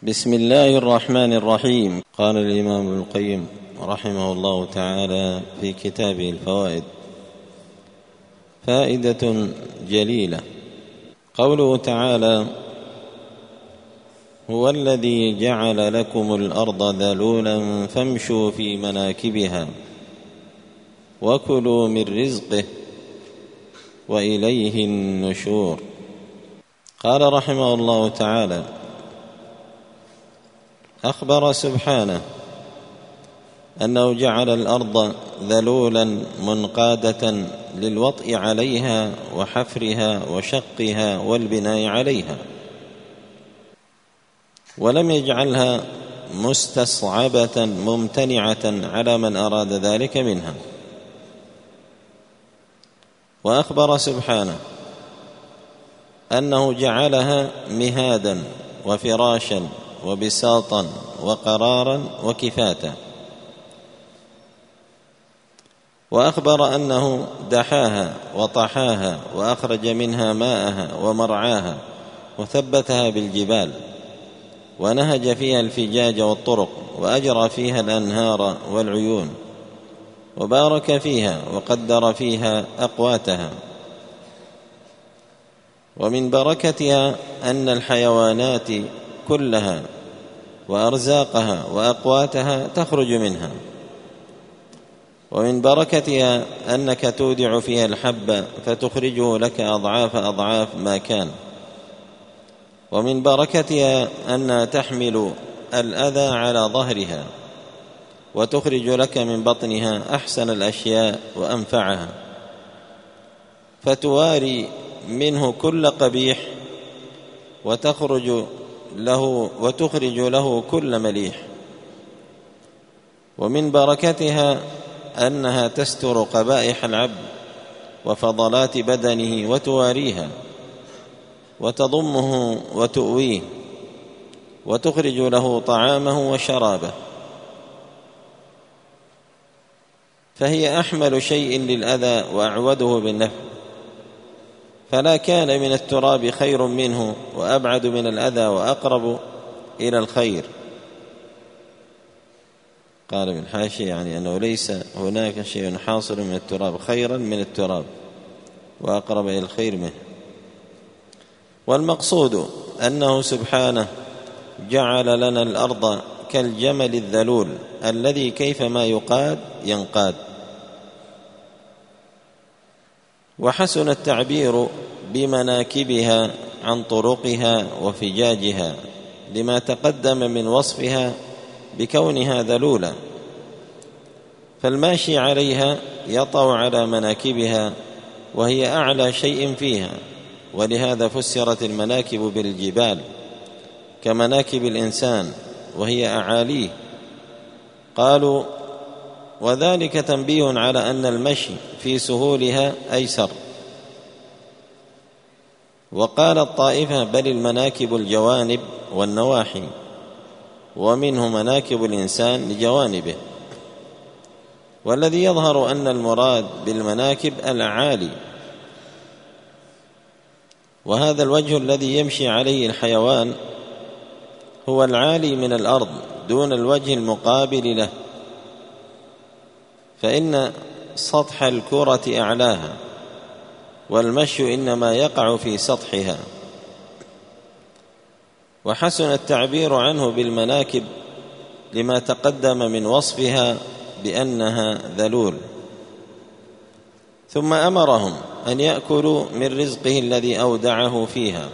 بسم الله الرحمن الرحيم. قال الإمام ابن القيم رحمه الله تعالى في كتابه الفوائد: فائدة جليلة. قوله تعالى: هو الذي جعل لكم الأرض ذلولا فامشوا في مناكبها وكلوا من رزقه وإليه النشور. قال رحمه الله تعالى: أخبر سبحانه أنه جعل الأرض ذلولا منقادة للوطء عليها وحفرها وشقها والبناء عليها، ولم يجعلها مستصعبة ممتنعة على من أراد ذلك منها. وأخبر سبحانه أنه جعلها مهادا وفراشا وبساطا وقرارا وكفاتا. وأخبر أنه دحاها وطحاها وأخرج منها ماءها ومرعاها وثبتها بالجبال ونهج فيها الفجاج والطرق وأجرى فيها الأنهار والعيون وبارك فيها وقدر فيها أقواتها. ومن بركتها أن الحيوانات كلها وأرزاقها وأقواتها تخرج منها. ومن بركتها أنك تودع فيها الحب فتخرجه لك أضعاف أضعاف ما كان. ومن بركتها أنها تحمل الأذى على ظهرها وتخرج لك من بطنها أحسن الأشياء وأنفعها، فتواري منه كل قبيح وتخرج له كل مليح. ومن بركتها أنها تستر قبائح العبد وفضلات بدنه وتواريها وتضمه وتؤويه وتخرج له طعامه وشرابه، فهي أحمل شيء للأذى وأعوده بالنفع، فلا كان من التراب خير منه وأبعد من الأذى وأقرب إلى الخير. قال ابن حاشية يعني أنه ليس هناك شيء حاصل من التراب خيرا من التراب وأقرب إلى الخير منه. والمقصود أنه سبحانه جعل لنا الأرض كالجمل الذلول الذي كيفما يقاد ينقاد. وحسن التعبير بمناكبها عن طرقها وفجاجها لما تقدم من وصفها بكونها ذلولا، فالماشي عليها يطأ على مناكبها وهي أعلى شيء فيها، ولهذا فسرت المناكب بالجبال كمناكب الإنسان وهي أعاليه. قالوا: وذلك تنبيه على أن المشي في سهولها أيسر. وقال الطائفة: بل المناكب الجوانب والنواحي، ومنه مناكب الإنسان لجوانبه. والذي يظهر أن المراد بالمناكب الأعالي، وهذا الوجه الذي يمشي عليه الحيوان هو العالي من الأرض دون الوجه المقابل له، فإن سطح الكرة أعلاها والمشي إنما يقع في سطحها. وحسن التعبير عنه بالمناكب لما تقدم من وصفها بأنها ذلول. ثم أمرهم أن يأكلوا من رزقه الذي أودعه فيها،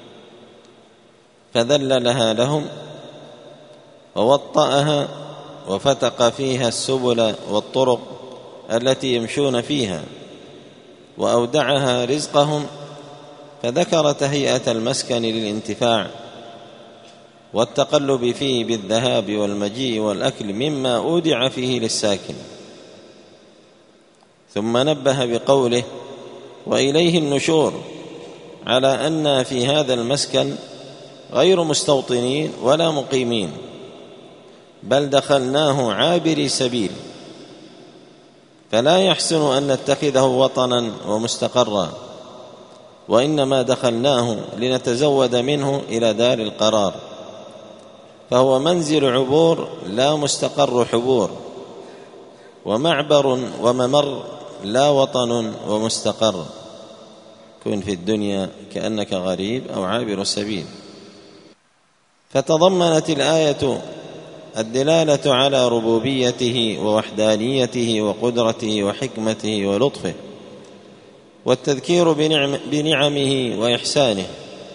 فذللها لهم ووطأها وفتق فيها السبل والطرق التي يمشون فيها، وأودعها رزقهم، فذكر تهيئة المسكن للانتفاع والتقلب فيه بالذهاب والمجيء والأكل مما أودع فيه للساكن. ثم نبه بقوله: وإليه النشور، على أن في هذا المسكن غير مستوطنين ولا مقيمين، بل دخلناه عابري سبيل، فلا يحسن أن نتخذه وطنا ومستقرا، وإنما دخلناه لنتزود منه إلى دار القرار، فهو منزل عبور لا مستقر حبور، ومعبر وممر لا وطن ومستقر. كن في الدنيا كأنك غريب أو عابر السبيل. فتضمنت الآية الدلالة على ربوبيته ووحدانيته وقدرته وحكمته ولطفه، والتذكير بنعمه وإحسانه،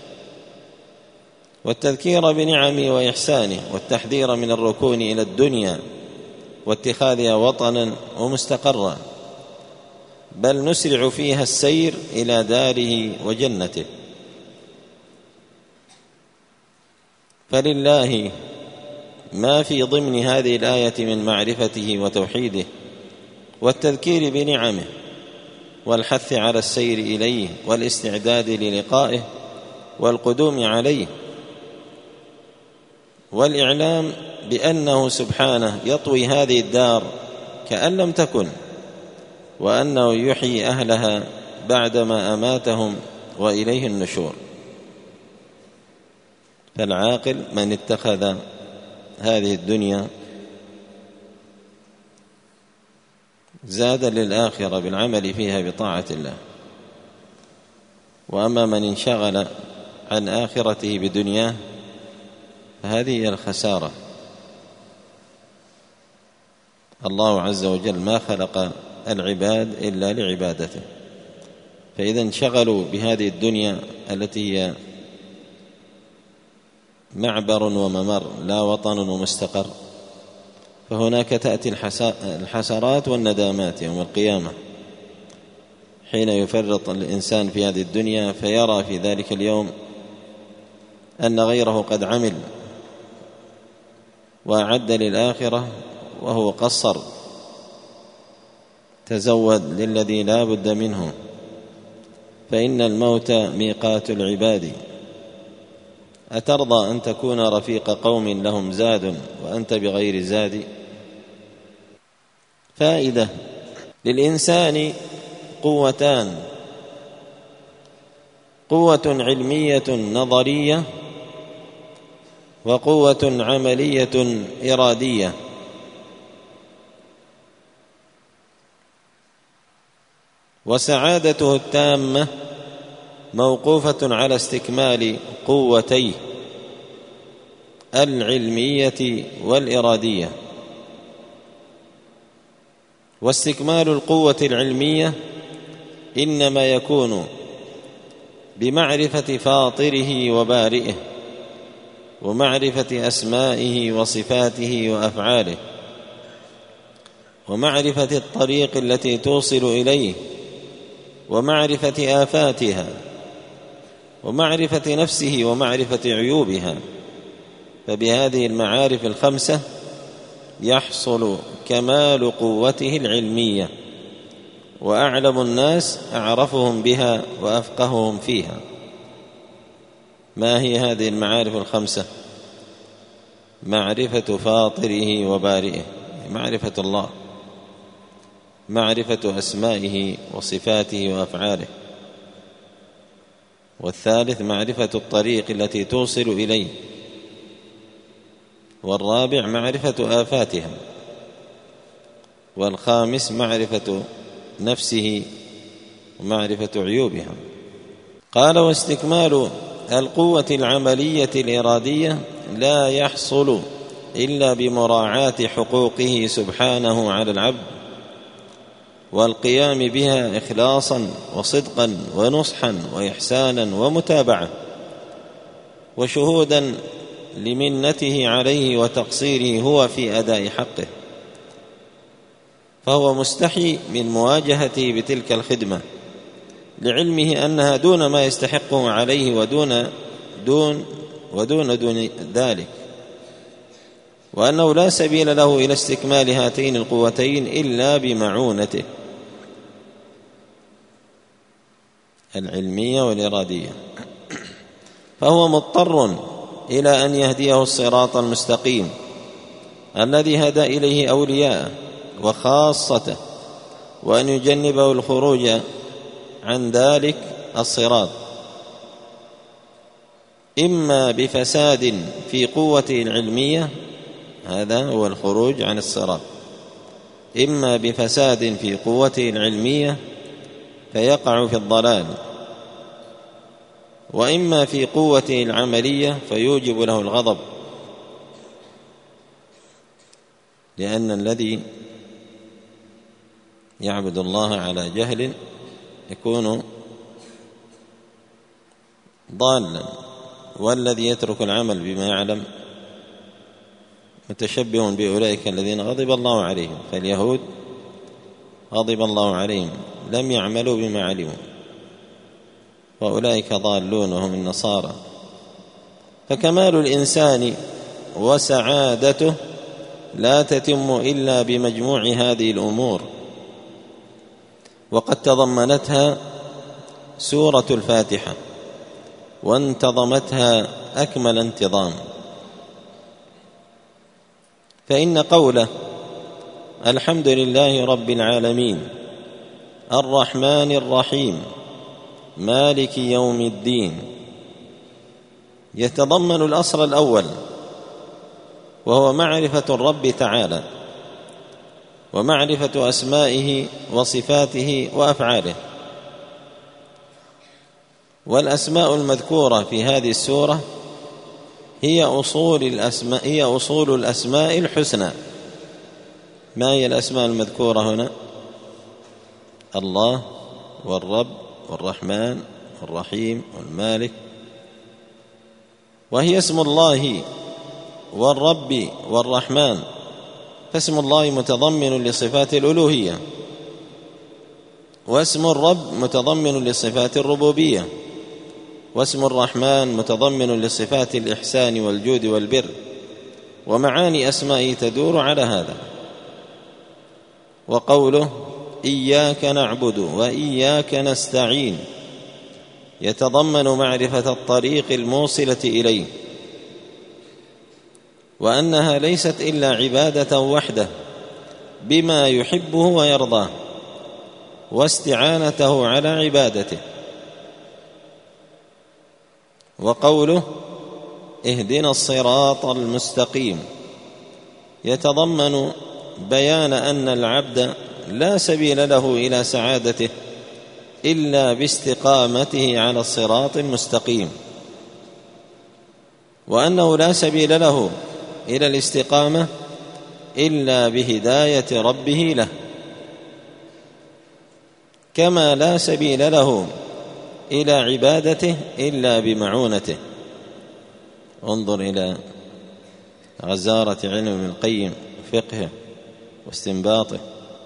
والتحذير من الركون إلى الدنيا واتخاذها وطنا ومستقرا، بل نسرع فيها السير إلى داره وجنته. فلله ما في ضمن هذه الآية من معرفته وتوحيده والتذكير بنعمه والحث على السير إليه والاستعداد للقائه والقدوم عليه، والإعلام بأنه سبحانه يطوي هذه الدار كأن لم تكن، وأنه يحيي أهلها بعدما أماتهم وإليه النشور. فالعاقل من اتخذ هذه الدنيا زادا للآخرة بالعمل فيها بطاعة الله، وأما من انشغل عن آخرته بدنياه فهذه هي الخسارة. الله عز وجل ما خلق العباد إلا لعبادته، فإذا انشغلوا بهذه الدنيا التي هي معبر وممر لا وطن ومستقر، فهناك تأتي الحسرات والندامات يوم القيامة، حين يفرط الإنسان في هذه الدنيا فيرى في ذلك اليوم أن غيره قد عمل وأعد للآخرة وهو قصر. تزود للذي لا بد منه، فإن الموت ميقات العباد. أترضى أن تكون رفيق قوم لهم زاد وأنت بغير زاد؟ فائدة: للإنسان قوتان: قوة علمية نظرية، وقوة عملية إرادية. وسعادته التامة موقوفة على استكمال قوتيه العلمية والإرادية. واستكمال القوة العلمية إنما يكون بمعرفة فاطره وبارئه، ومعرفة أسمائه وصفاته وأفعاله، ومعرفة الطريق التي توصل إليه، ومعرفة آفاتها، ومعرفة نفسه ومعرفة عيوبها. فبهذه المعارف الخمسة يحصل كمال قوته العلمية، وأعلم الناس أعرفهم بها وأفقههم فيها. ما هي هذه المعارف الخمسة؟ معرفة فاطره وبارئه، معرفة الله، معرفة أسمائه وصفاته وأفعاله. والثالث معرفة الطريق التي توصل إليه. والرابع معرفة آفاتها. والخامس معرفة نفسه ومعرفة عيوبها. قال: واستكمال القوة العملية الإرادية لا يحصل إلا بمراعاة حقوقه سبحانه على العبد، والقيام بها إخلاصا وصدقا ونصحا وإحسانا ومتابعة، وشهودا لمنته عليه وتقصيره هو في أداء حقه، فهو مستحي من مواجهته بتلك الخدمة، لعلمه أنها دون ما يستحقه عليه ودون ذلك، وأنه لا سبيل له إلى استكمال هاتين القوتين إلا بمعونته العلمية والإرادية. فهو مضطر إلى أن يهديه الصراط المستقيم الذي هدى إليه أولياءه وخاصته، وأن يجنبه الخروج عن ذلك الصراط، إما بفساد في قوته العلمية، هذا هو الخروج عن الصراط، إما بفساد في قوته العلمية فيقع في الضلال، وإما في قوته العملية فيوجب له الغضب، لأن الذي يعبد الله على جهل يكون ضالا، والذي يترك العمل بما يعلم متشبه بأولئك الذين غضب الله عليهم. فاليهود غضب الله عليهم، لم يعملوا بما علموا، وأولئك ضالون وهم النصارى. فكمال الإنسان وسعادته لا تتم إلا بمجموع هذه الأمور، وقد تضمنتها سورة الفاتحة وانتظمتها أكمل انتظام. فإن قوله الحمد لله رب العالمين الرحمن الرحيم مالك يوم الدين يتضمن الأصل الأول، وهو معرفة الرب تعالى ومعرفة أسمائه وصفاته وأفعاله. والأسماء المذكورة في هذه السورة هي أصول الأسماء الحسنى. ما هي الأسماء المذكورة هنا؟ الله والرب والرحمن والرحيم والمالك، وهي اسم الله والرب والرحمن، فاسم الله متضمن لصفات الألوهية، واسم الرب متضمن لصفات الربوبية، واسم الرحمن متضمن لصفات الإحسان والجود والبر، ومعاني أسمائه تدور على هذا. وقوله إياك نعبد وإياك نستعين يتضمن معرفة الطريق الموصلة إليه، وأنها ليست إلا عبادة وحده بما يحبه ويرضاه، واستعانته على عبادته. وقوله اهدنا الصراط المستقيم يتضمن بيان أن العبد لا سبيل له إلى سعادته إلا باستقامته على الصراط المستقيم، وأنه لا سبيل له إلى الاستقامة إلا بهداية ربه له، كما لا سبيل له إلى عبادته إلا بمعونته. انظر إلى غزارة علم ابن القيم، فقهه واستنباطه.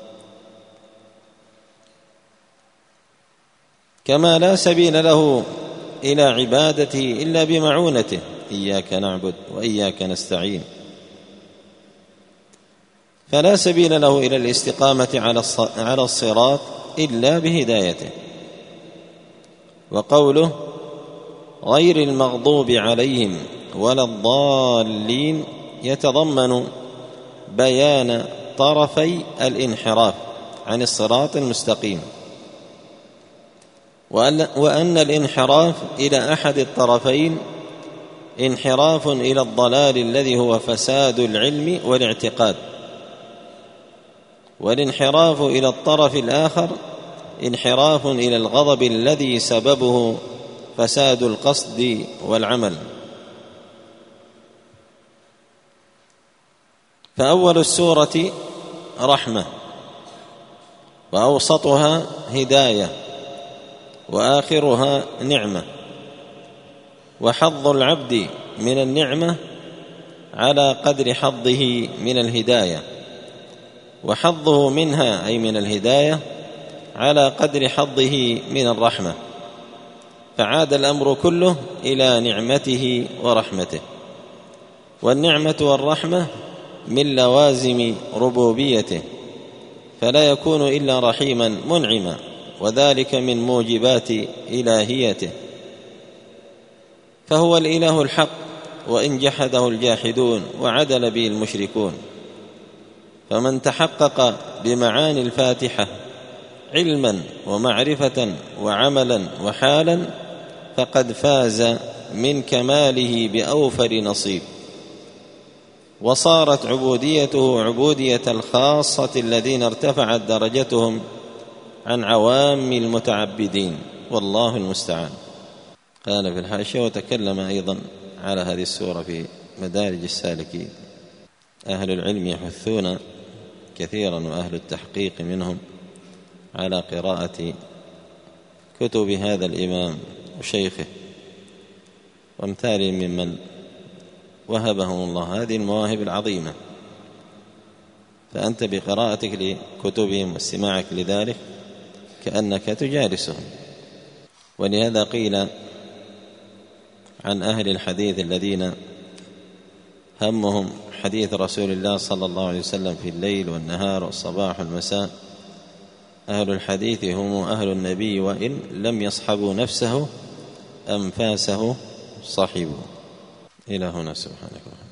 كما لا سبيل له إلى عبادته إلا بمعونته، إياك نعبد وإياك نستعين، فلا سبيل له إلى الاستقامة على الصراط إلا بهدايته. وقوله غير المغضوب عليهم ولا الضالين يتضمن بيان طرفي الانحراف عن الصراط المستقيم، وأن الانحراف إلى أحد الطرفين انحراف إلى الضلال الذي هو فساد العلم والاعتقاد، والانحراف إلى الطرف الآخر انحراف إلى الغضب الذي سببه فساد القصد والعمل. فأول السورة رحمة، وأوسطها هداية، وآخرها نعمة، وحظ العبد من النعمة على قدر حظه من الهداية، وحظه منها أي من الهداية على قدر حظه من الرحمة، فعاد الأمر كله إلى نعمته ورحمته. والنعمة والرحمة من لوازم ربوبيته، فلا يكون إلا رحيما منعما، وذلك من موجبات إلهيته، فهو الإله الحق وإن جحده الجاحدون وعدل به المشركون. فمن تحقق بمعاني الفاتحة علما ومعرفة وعملا وحالا فقد فاز من كماله بأوفر نصيب، وصارت عبوديته عبودية الخاصة الذين ارتفعت درجتهم عن عوام المتعبدين، والله المستعان. قال في الحاشية: وتكلم أيضا على هذه السورة في مدارج السالكين. أهل العلم يحثون كثيرا، وأهل التحقيق منهم، على قراءة كتب هذا الإمام وشيخه وامثاله ممن وهبهم الله هذه المواهب العظيمة، فأنت بقراءتك لكتبهم واستماعك لذلك كأنك تجالسهم. ولهذا قيل عن أهل الحديث الذين همهم حديث رسول الله صلى الله عليه وسلم في الليل والنهار والصباح والمساء: أهل الحديث هم أهل النبي وإن لم يصحبوا نفسه أنفاسه صحبوا. إلى هنا، سبحانك.